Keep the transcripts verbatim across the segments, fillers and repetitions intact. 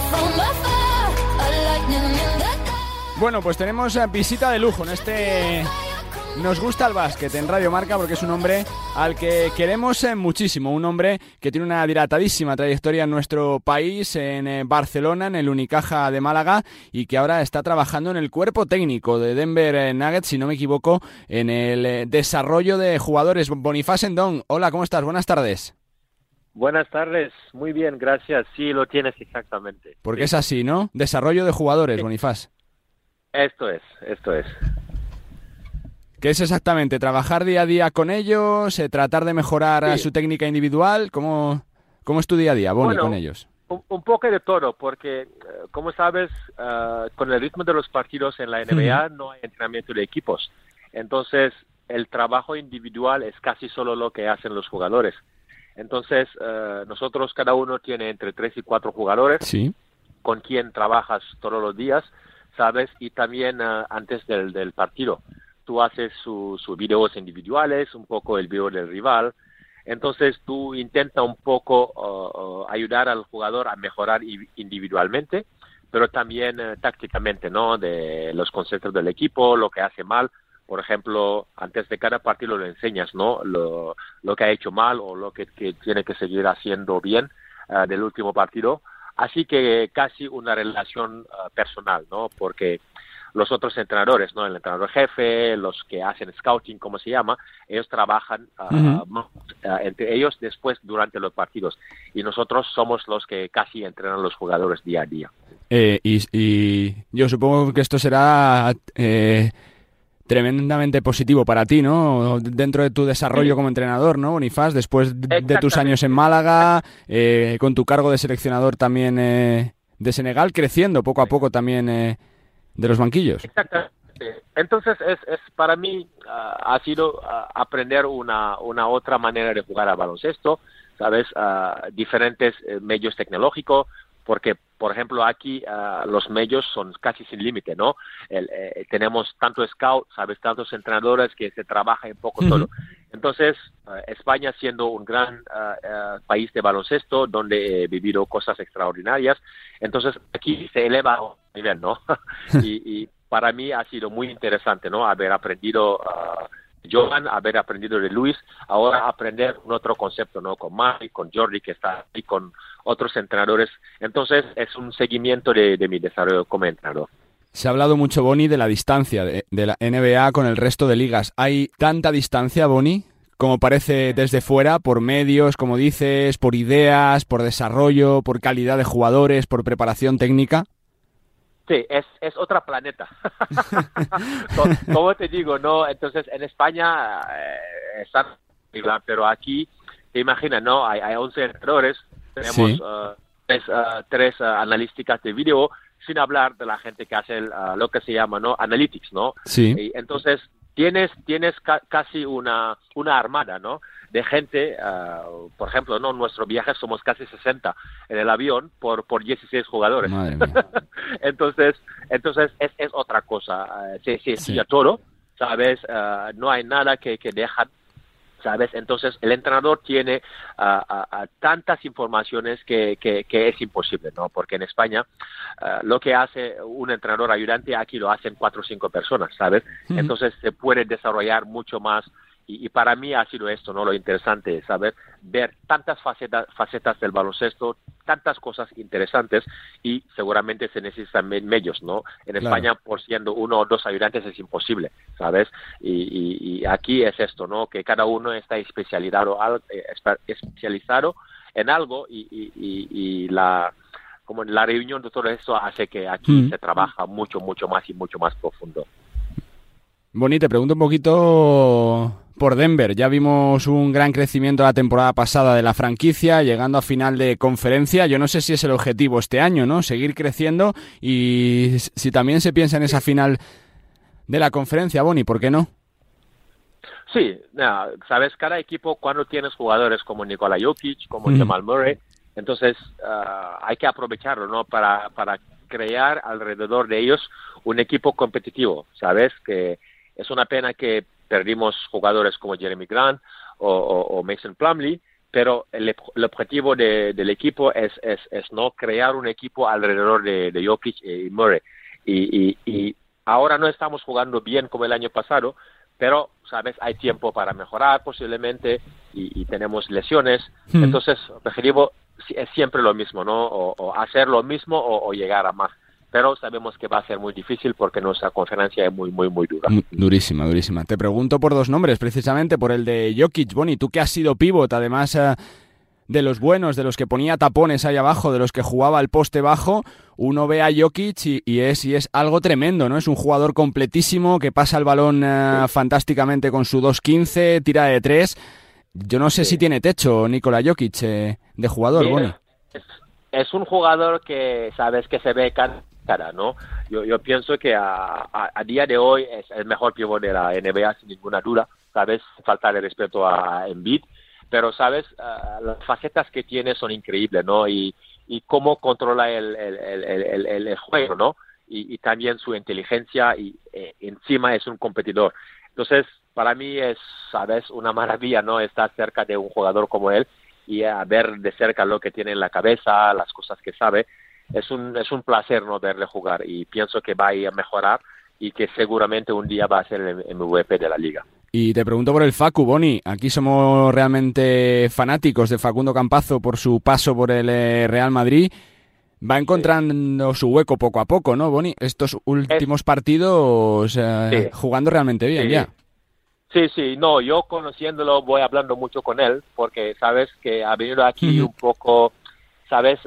Bueno, pues tenemos visita de lujo en este Nos gusta el básquet en Radio Marca, porque es un hombre al que queremos muchísimo, un hombre que tiene una dilatadísima trayectoria en nuestro país, en Barcelona, en el Unicaja de Málaga, y que ahora está trabajando en el cuerpo técnico de Denver Nuggets, si no me equivoco, en el desarrollo de jugadores. Boniface Ndong, hola, ¿cómo estás? Buenas tardes. Buenas tardes, muy bien, gracias. Sí, lo tienes exactamente. Porque sí. Es así, ¿no? Desarrollo de jugadores, Sí. Boniface. Esto es, esto es. ¿Qué es exactamente? ¿Trabajar día a día con ellos? Eh, ¿Tratar de mejorar Sí. su técnica individual? ¿Cómo, cómo es tu día a día, Boni, Bueno, con ellos? Un, un poco de todo, porque, uh, como sabes, uh, con el ritmo de los partidos en la N B A uh-huh. no hay entrenamiento de equipos. Entonces, el trabajo individual es casi solo lo que hacen los jugadores. Entonces, uh, nosotros cada uno tiene entre tres y cuatro jugadores sí. con quien trabajas todos los días, ¿sabes? Y también uh, antes del, del partido. Tú haces sus su videos individuales, un poco el video del rival. Entonces, tú intentas un poco uh, uh, ayudar al jugador a mejorar individualmente, pero también uh, tácticamente, ¿no? De los conceptos del equipo, lo que hace mal. Por ejemplo, antes de cada partido le enseñas, ¿no? Lo, lo que ha hecho mal o lo que, que tiene que seguir haciendo bien uh, del último partido. Así que casi una relación uh, personal, ¿no? Porque los otros entrenadores, ¿no? El entrenador jefe, los que hacen scouting, como se llama, ellos trabajan uh, uh-huh. uh, entre ellos después durante los partidos. Y nosotros somos los que casi entrenan a los jugadores día a día. Eh, y, y yo supongo que esto será eh, tremendamente positivo para ti, ¿no? Dentro de tu desarrollo sí. como entrenador, ¿no, Boniface? Después de tus años en Málaga, eh, con tu cargo de seleccionador también eh, de Senegal, creciendo poco a poco también eh, de los banquillos. Exactamente. Entonces, es, es para mí uh, ha sido uh, aprender una, una otra manera de jugar al baloncesto, ¿sabes? Uh, diferentes uh, medios tecnológicos, porque, por ejemplo, aquí uh, los medios son casi sin límite, ¿no? El, eh, tenemos tanto scout, ¿sabes? Tantos entrenadores que se trabaja un poco uh-huh. todo. Entonces, uh, España siendo un gran uh, uh, país de baloncesto, donde he vivido cosas extraordinarias, entonces aquí se eleva a un nivel, ¿no? y, y para mí ha sido muy interesante, ¿no? Haber aprendido uh, Johan, haber aprendido de Luis, ahora aprender un otro concepto, ¿no? Con Mike, con Jordi, que está ahí, con otros entrenadores. Entonces, es un seguimiento de, de mi desarrollo como entrenador. Se ha hablado mucho, Boni, de la distancia de, de la N B A con el resto de ligas. ¿Hay tanta distancia, Boni, como parece desde fuera, por medios, como dices, por ideas, por desarrollo, por calidad de jugadores, por preparación técnica? Sí, es, es otro planeta. Como te digo, ¿no? Entonces, en España eh, están, pero aquí, te imaginas, ¿no? Hay, hay once entrenadores, tenemos sí. uh, tres, uh, tres uh, analísticas de video, sin hablar de la gente que hace el, uh, lo que se llama, ¿no? Analytics, ¿no? Sí. Y entonces, tienes tienes ca- casi una una armada, ¿no? De gente, uh, por ejemplo, no, nuestro viaje somos casi sesenta en el avión por por dieciséis jugadores. Madre mía. entonces, entonces es es otra cosa, uh, se se sí. a todo, ¿sabes? Uh, no hay nada que que dejan, ¿sabes? Entonces el entrenador tiene uh, uh, uh, tantas informaciones que, que, que es imposible, ¿no? Porque en España uh, lo que hace un entrenador ayudante aquí lo hacen cuatro o cinco personas, ¿sabes? Mm-hmm. Entonces se puede desarrollar mucho más y, y para mí ha sido esto, ¿no? Lo interesante, ¿sabes? Ver tantas facetas, facetas del baloncesto, tantas cosas interesantes y seguramente se necesitan medios, ¿no? En claro. España, por siendo uno o dos ayudantes es imposible, ¿sabes? Y, y, y aquí es esto, ¿no? Que cada uno está especializado, especializado en algo y, y, y, y la como la reunión de todo esto hace que aquí mm. se trabaja mucho, mucho más y mucho más profundo. Boni, te pregunto un poquito por Denver. Ya vimos un gran crecimiento la temporada pasada de la franquicia, llegando a final de conferencia. Yo no sé si es el objetivo este año, ¿no? Seguir creciendo y si también se piensa en esa final de la conferencia, Boni, ¿por qué no? Sí, no, sabes, cada equipo cuando tienes jugadores como Nikola Jokic, como mm. Jamal Murray, entonces uh, hay que aprovecharlo, ¿no? Para, para crear alrededor de ellos un equipo competitivo, ¿sabes? Que es una pena que perdimos jugadores como Jeremy Grant o, o, o Mason Plumlee, pero el, el objetivo de, del equipo es, es, es no crear un equipo alrededor de, de Jokic y Murray. Y, y, y ahora no estamos jugando bien como el año pasado, pero, ¿sabes? Hay tiempo para mejorar posiblemente y, y tenemos lesiones. Hmm. Entonces, el objetivo es siempre lo mismo, ¿no? O, o hacer lo mismo o, o llegar a más. Pero sabemos que va a ser muy difícil porque nuestra conferencia es muy, muy, muy dura. Durísima, durísima. Te pregunto por dos nombres, precisamente por el de Jokic. Boni, tú que has sido pívot, además eh, de los buenos, de los que ponía tapones ahí abajo, de los que jugaba al poste bajo, uno ve a Jokic y, y, es, y es algo tremendo, ¿no? Es un jugador completísimo que pasa el balón eh, sí. fantásticamente con su dos quince, tira de tres. Yo no sé sí. si tiene techo Nikola Jokic eh, de jugador, sí, Boni. Es, es un jugador que, sabes, que se ve can ¿no? Yo, yo pienso que a, a, a día de hoy es el mejor pívot de la N B A sin ninguna duda, ¿sabes? Falta de respeto a Embiid, pero, ¿sabes? Uh, las facetas que tiene son increíbles, ¿no? Y, y cómo controla el, el, el, el, el, el juego, ¿no? Y, y también su inteligencia y eh, encima es un competidor. Entonces, para mí es, ¿sabes? Una maravilla, ¿no? Estar cerca de un jugador como él y a ver de cerca lo que tiene en la cabeza, las cosas que sabe. Es un, es un placer no verle jugar y pienso que va a ir a mejorar y que seguramente un día va a ser el M V P de la liga. Y te pregunto por el Facu, Boni. Aquí somos realmente fanáticos de Facundo Campazzo por su paso por el Real Madrid. Va encontrando sí. su hueco poco a poco, ¿no, Boni? Estos últimos es... partidos eh, sí. jugando realmente bien, sí. ya. Sí, sí, no, yo conociéndolo voy hablando mucho con él porque sabes que ha venido aquí uh-huh. un poco... ¿Sabes?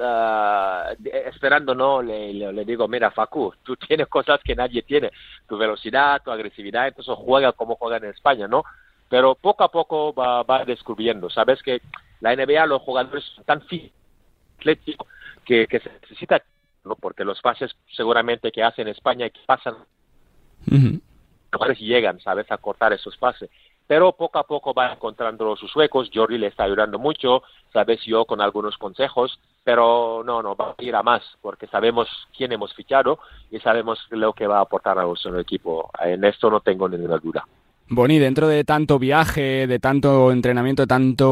Uh, esperando, ¿no? Le, le, le digo, mira, Facu, tú tienes cosas que nadie tiene. Tu velocidad, tu agresividad, entonces juega como juega en España, ¿no? Pero poco a poco va, va descubriendo. ¿Sabes? Que la N B A, los jugadores son tan atléticos que, que se necesita, ¿no? Porque los pases seguramente que hacen en España y que pasan, uh-huh. los llegan, ¿sabes? A cortar esos pases. Pero poco a poco va encontrando sus huecos. Jordi le está ayudando mucho, sabes, yo con algunos consejos, pero no, no, va a ir a más, porque sabemos quién hemos fichado y sabemos lo que va a aportar a nuestro equipo. En esto no tengo ninguna duda. Boni, dentro de tanto viaje, de tanto entrenamiento, de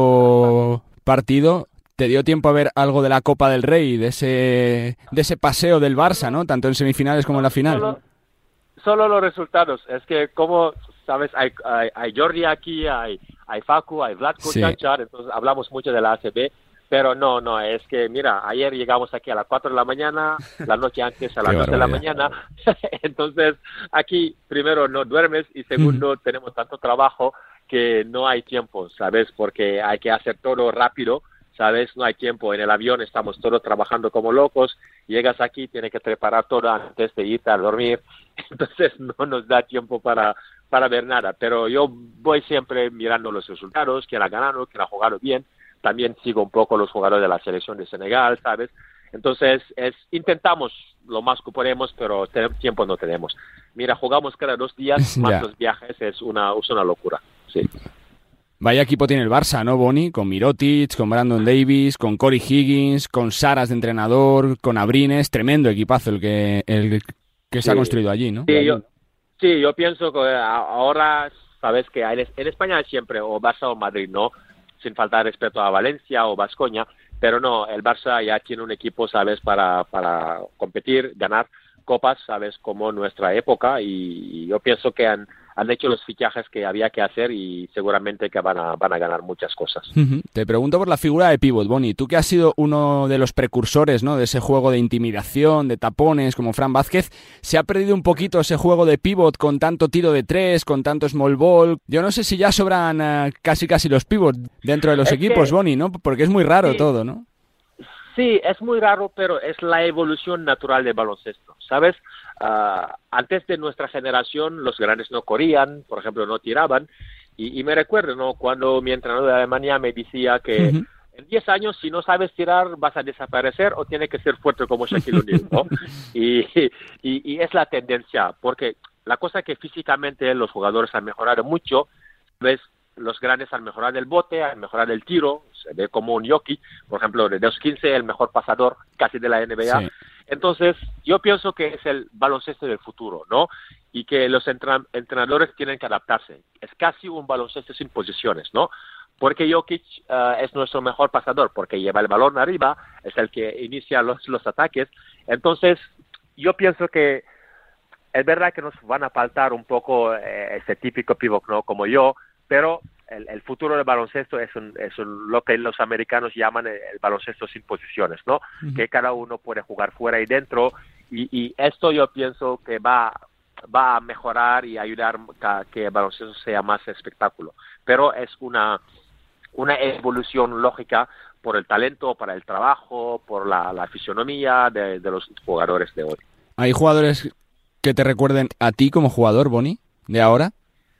tanto partido, ¿te dio tiempo a ver algo de la Copa del Rey, de ese, de ese paseo del Barça, ¿no? Tanto en semifinales como en la final. Solo, solo los resultados. Es que como... ¿Sabes? Hay, hay, hay Jordi aquí, hay, hay Facu, hay Vlatko sí. Čančar, entonces hablamos mucho de la A C B, pero no, no, es que, mira, ayer llegamos aquí a las cuatro de la mañana, la noche antes a las dos de la mañana, entonces aquí, primero, no duermes y segundo, tenemos tanto trabajo que no hay tiempo, ¿sabes? Porque hay que hacer todo rápido, ¿sabes? No hay tiempo, en el avión estamos todos trabajando como locos, llegas aquí, tienes que preparar todo antes de irte a dormir, entonces no nos da tiempo para... para ver nada, pero yo voy siempre mirando los resultados, quién ha ganado, quién ha jugado bien, también sigo un poco los jugadores de la selección de Senegal, ¿sabes? Entonces, es intentamos lo más que podemos, pero te- tiempo no tenemos. Mira, jugamos cada dos días, más yeah. los viajes, es una, es una locura, sí. Vaya equipo tiene el Barça, ¿no, Boni? Con Mirotic, con Brandon Davis, con Corey Higgins, con Saras de entrenador, con Abrines, tremendo equipazo el que, el que se sí. ha construido allí, ¿no? Sí, yo... Sí, yo pienso que ahora, sabes que en España es siempre o Barça o Madrid, ¿no? Sin faltar respeto a Valencia o Baskonia, pero no, el Barça ya tiene un equipo, sabes, para, para competir, ganar copas, sabes, como nuestra época y yo pienso que han, han hecho los fichajes que había que hacer y seguramente que van a, van a ganar muchas cosas. Uh-huh. Te pregunto por la figura de pívot, Boni. Tú que has sido uno de los precursores, ¿no? De ese juego de intimidación, de tapones, como Fran Vázquez, ¿se ha perdido un poquito ese juego de pívot con tanto tiro de tres, con tanto small ball? Yo no sé si ya sobran uh, casi casi los pívots dentro de los es equipos, que... Boni, ¿no? Porque es muy raro sí. todo, ¿no? Sí, es muy raro, pero es la evolución natural del baloncesto, ¿sabes? Uh, antes de nuestra generación, los grandes no corrían, por ejemplo, no tiraban, y, y me recuerdo, ¿no? Cuando mi entrenador de Alemania me decía que uh-huh. en diez años, si no sabes tirar, vas a desaparecer o tienes que ser fuerte como Shaquille O'Neal, ¿no? y, y, y es la tendencia, porque la cosa es que físicamente los jugadores han mejorado mucho, ¿ves? Los grandes han mejorado el bote, han mejorado el tiro, se ve como un Jokic, por ejemplo, de dos quince, el mejor pasador casi de la N B A. Sí. Entonces, yo pienso que es el baloncesto del futuro, ¿no? Y que los entra- entrenadores tienen que adaptarse. Es casi un baloncesto sin posiciones, ¿no? porque Jokic uh, es nuestro mejor pasador, porque lleva el balón arriba, es el que inicia los, los ataques. Entonces, yo pienso que es verdad que nos van a faltar un poco eh, ese típico pivot, ¿no? Como yo, pero el, el futuro del baloncesto es, un, es un, lo que los americanos llaman el, el baloncesto sin posiciones, ¿no? Uh-huh. Que cada uno puede jugar fuera y dentro, y, y esto yo pienso que va, va a mejorar y ayudar a que el baloncesto sea más espectáculo. Pero es una, una evolución lógica por el talento, para el trabajo, por la, la fisionomía de, de los jugadores de hoy. ¿Hay jugadores que te recuerden a ti como jugador, Boni, de ahora?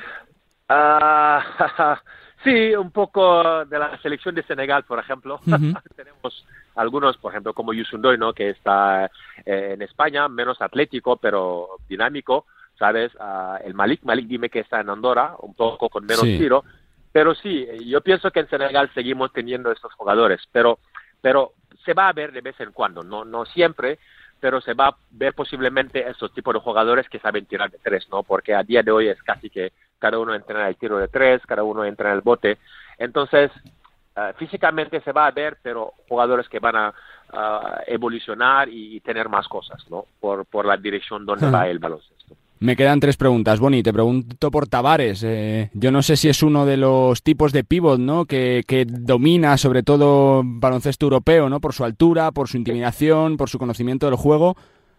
Uh, sí, un poco de la selección de Senegal, por ejemplo. Uh-huh. Tenemos algunos, por ejemplo, como Youssou N'Doye, ¿no? Que está eh, en España, menos atlético, pero dinámico, ¿sabes? Uh, el Malik, Malik dime que está en Andorra, un poco con menos sí. tiro. Pero sí, yo pienso que en Senegal seguimos teniendo estos jugadores, pero, pero se va a ver de vez en cuando, no, no siempre, pero se va a ver posiblemente esos tipos de jugadores que saben tirar de tres, ¿no? Porque a día de hoy es casi que cada uno entra en el tiro de tres, cada uno entra en el bote. Entonces, uh, físicamente se va a ver, pero jugadores que van a uh, evolucionar y, y tener más cosas, ¿no? Por, por la dirección donde uh-huh. va el baloncesto. Me quedan tres preguntas, Boni. Te pregunto por Tavares. Eh, yo no sé si es uno de los tipos de pívot, ¿no? Que, que domina sobre todo baloncesto europeo, ¿no? Por su altura, por su intimidación, por su conocimiento del juego.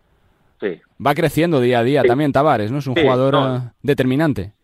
Sí. Va creciendo día a día sí. también Tavares, ¿no? Es un sí, jugador no. uh, determinante.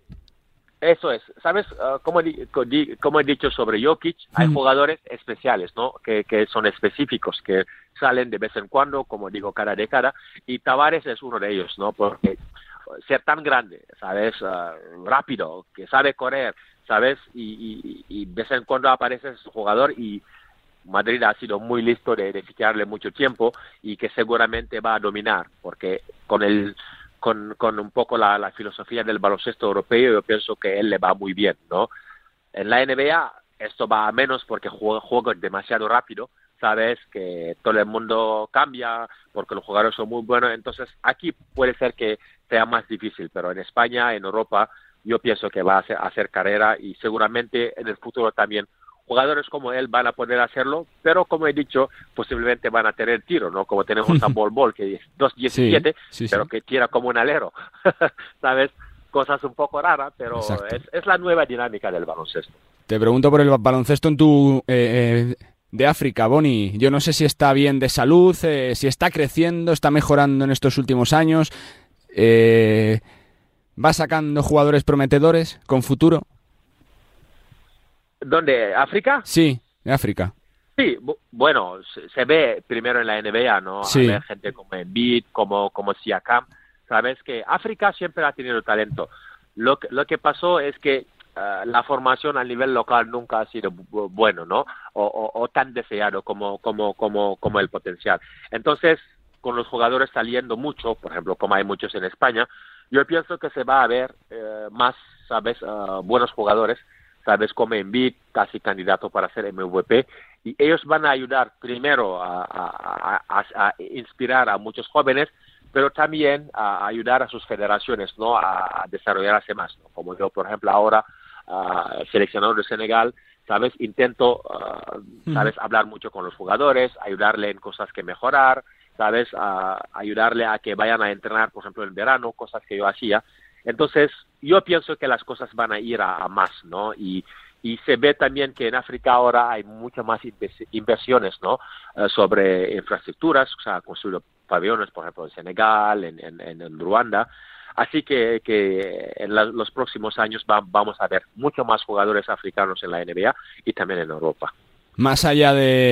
Eso es. ¿Sabes? Uh, como, como he dicho sobre Jokic, hay mm. jugadores especiales, ¿no? Que, que son específicos, que salen de vez en cuando, como digo, cada década. Y Tavares es uno de ellos, ¿no? Porque ser tan grande, ¿sabes? Uh, rápido, que sabe correr, ¿sabes? Y, y, y de vez en cuando aparece ese jugador y Madrid ha sido muy listo de, de ficharle mucho tiempo y que seguramente va a dominar, porque con el con, con un poco la, la filosofía del baloncesto europeo yo pienso que él le va muy bien, ¿no? En la N B A esto va a menos porque juega, juega demasiado rápido, sabes que todo el mundo cambia porque los jugadores son muy buenos, entonces aquí puede ser que sea más difícil, pero en España, en Europa, yo pienso que va a hacer, a hacer carrera y seguramente en el futuro también jugadores como él van a poder hacerlo, pero como he dicho, posiblemente van a tener tiro, ¿no? Como tenemos a Bol Bol, que es dos diecisiete, sí, sí, pero sí. que tira como un alero, ¿sabes? Cosas un poco raras, pero es, es la nueva dinámica del baloncesto. Te pregunto por el baloncesto en tu... Eh, eh... de África, Boni. Yo no sé si está bien de salud, eh, si está creciendo, está mejorando en estos últimos años. Eh, ¿Va sacando jugadores prometedores con futuro? ¿Dónde? ¿África? Sí, de África. Sí, bu- bueno, se, se ve primero en la N B A, ¿no? Sí. Hay gente como Embiid, como, como Siakam. Sabes que África siempre ha tenido talento. Lo que, lo que pasó es que Uh, la formación a nivel local nunca ha sido bu- bueno, ¿no? O, o, o tan deseado como, como, como, como el potencial. Entonces, con los jugadores saliendo mucho, por ejemplo, como hay muchos en España, yo pienso que se va a ver eh, más, ¿sabes? Uh, buenos jugadores, ¿sabes? Como Embiid, casi candidato para ser M V P, y ellos van a ayudar primero a, a, a, a, a inspirar a muchos jóvenes, pero también a ayudar a sus federaciones, ¿no? A, a desarrollarse más, ¿no? Como yo, por ejemplo, ahora, uh, seleccionador de Senegal, ¿sabes? Intento, uh, ¿sabes? Mm. Hablar mucho con los jugadores, ayudarle en cosas que mejorar, ¿sabes? Uh, ayudarle a que vayan a entrenar, por ejemplo, en verano, cosas que yo hacía. Entonces, yo pienso que las cosas van a ir a, a más, ¿no? Y, y se ve también que en África ahora hay muchas más inversiones, ¿no? Uh, sobre infraestructuras, o sea, construir pabellones, por ejemplo, en Senegal, en, en, en Ruanda. Así que, que en la, los próximos años va, vamos a ver mucho más jugadores africanos en la N B A y también en Europa. Más allá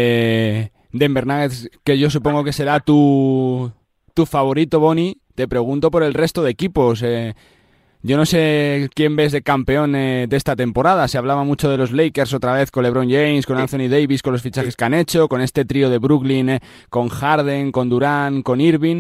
de Denver Nuggets, que yo supongo que será tu, tu favorito, Boni, te pregunto por el resto de equipos. Eh, yo no sé quién ves de campeón eh, de esta temporada. Se hablaba mucho de los Lakers otra vez con LeBron James, con Anthony Davis, con los fichajes sí. que han hecho, con este trío de Brooklyn, eh, con Harden, con Durant, con Irving.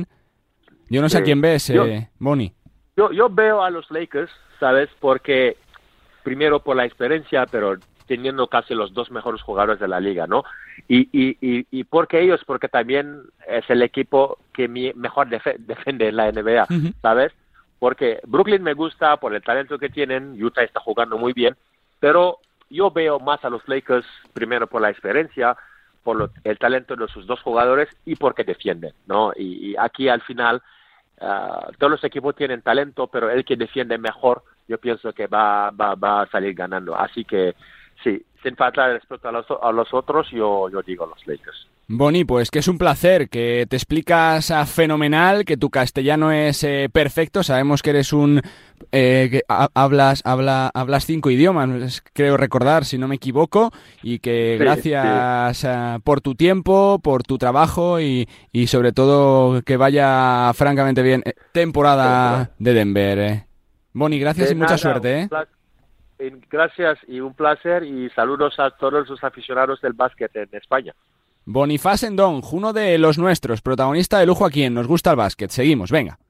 Yo no sé sí. a quién ves, eh, yo, Boni. Yo, yo veo a los Lakers, ¿sabes? Porque primero por la experiencia, pero teniendo casi los dos mejores jugadores de la liga, ¿no? Y, y, y, y porque ellos, porque también es el equipo que mi, mejor def- defiende en la N B A, uh-huh. ¿sabes? Porque Brooklyn me gusta por el talento que tienen, Utah está jugando muy bien, pero yo veo más a los Lakers primero por la experiencia, por lo, el talento de sus dos jugadores y porque defienden, ¿no? Y, y aquí al final uh, todos los equipos tienen talento, pero el que defiende mejor, yo pienso que va, va, va a salir ganando. Así que sí, sin faltar el respeto a los, a los otros, yo, yo digo los Lakers. Boni, pues que es un placer, que te explicas a fenomenal, que tu castellano es eh, perfecto, sabemos que eres un... Eh, que ha, hablas, habla, hablas cinco idiomas, creo recordar, si no me equivoco, y que sí, gracias sí. Uh, por tu tiempo, por tu trabajo y, y sobre todo que vaya francamente bien eh, temporada de Denver. Eh. Boni, gracias de y nada, mucha suerte. Eh. Gracias y un placer y saludos a todos los aficionados del básquet en España. Boniface Ndong, uno de los nuestros, protagonista de lujo aquí en Nos Gusta el Básquet. Seguimos, venga.